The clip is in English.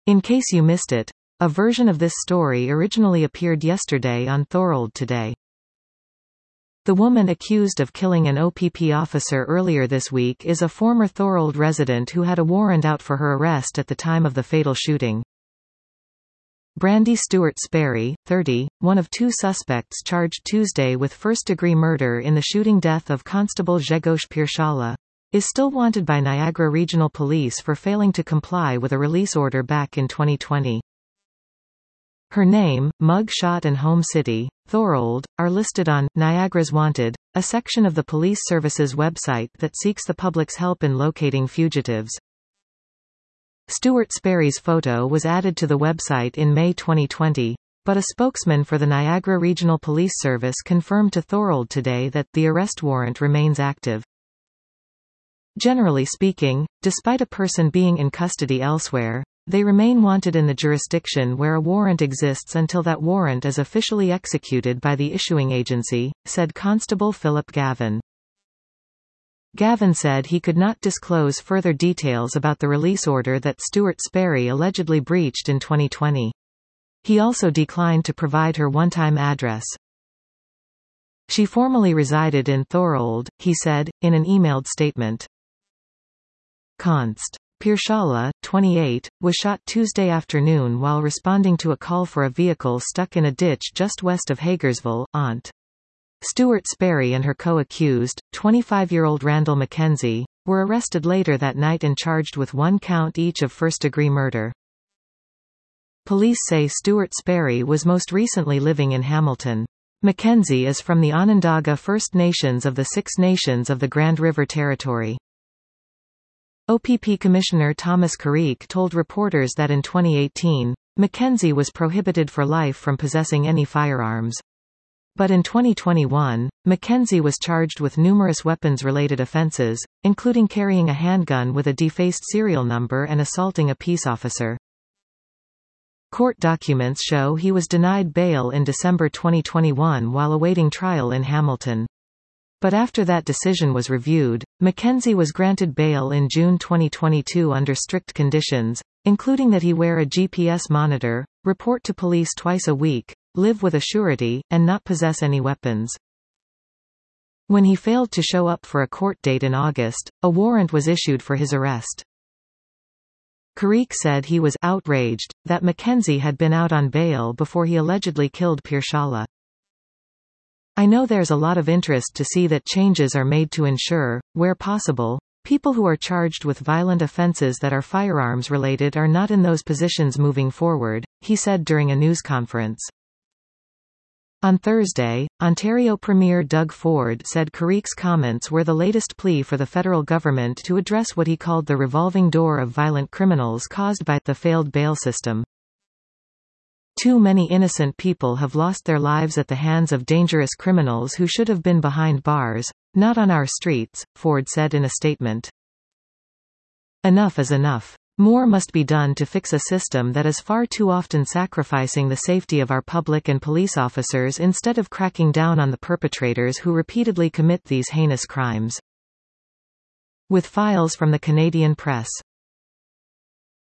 In case you missed it, a version of this story originally appeared yesterday on Thorold Today. The woman accused of killing an OPP officer earlier this week is a former Thorold resident who had a warrant out for her arrest at the time of the fatal shooting. Brandy Stewart Sperry, 30, one of two suspects charged Tuesday with first-degree murder in the shooting death of Constable Grzegorz Pierzala, is still wanted by Niagara Regional Police for failing to comply with a release order back in 2020. Her name, mug shot and home city, Thorold, are listed on Niagara's Wanted, a section of the police service's website that seeks the public's help in locating fugitives. Stewart Sperry's photo was added to the website in May 2020, but a spokesman for the Niagara Regional Police Service confirmed to Thorold Today that the arrest warrant remains active. Generally speaking, despite a person being in custody elsewhere, they remain wanted in the jurisdiction where a warrant exists until that warrant is officially executed by the issuing agency, said Constable Philip Gavin. Gavin said he could not disclose further details about the release order that Stewart Sperry allegedly breached in 2020. He also declined to provide her one-time address. She formerly resided in Thorold, he said, in an emailed statement. Const. Pierzala, 28, was shot Tuesday afternoon while responding to a call for a vehicle stuck in a ditch just west of Hagersville, Ont. Stewart Sperry and her co-accused, 25-year-old Randall McKenzie, were arrested later that night and charged with one count each of first-degree murder. Police say Stewart Sperry was most recently living in Hamilton. McKenzie is from the Onondaga First Nations of the Six Nations of the Grand River Territory. OPP Commissioner Thomas Carrique told reporters that in 2018, McKenzie was prohibited for life from possessing any firearms. But in 2021, McKenzie was charged with numerous weapons-related offenses, including carrying a handgun with a defaced serial number and assaulting a peace officer. Court documents show he was denied bail in December 2021 while awaiting trial in Hamilton. But after that decision was reviewed, McKenzie was granted bail in June 2022 under strict conditions, including that he wear a GPS monitor, report to police twice a week, live with a surety, and not possess any weapons. When he failed to show up for a court date in August, a warrant was issued for his arrest. Carrique said he was outraged that McKenzie had been out on bail before he allegedly killed Pierzala. I know there's a lot of interest to see that changes are made to ensure, where possible, people who are charged with violent offenses that are firearms related are not in those positions moving forward, he said during a news conference. On Thursday, Ontario Premier Doug Ford said Carrique's comments were the latest plea for the federal government to address what he called the revolving door of violent criminals caused by the failed bail system. Too many innocent people have lost their lives at the hands of dangerous criminals who should have been behind bars, not on our streets, Ford said in a statement. Enough is enough. More must be done to fix a system that is far too often sacrificing the safety of our public and police officers instead of cracking down on the perpetrators who repeatedly commit these heinous crimes. With files from the Canadian Press.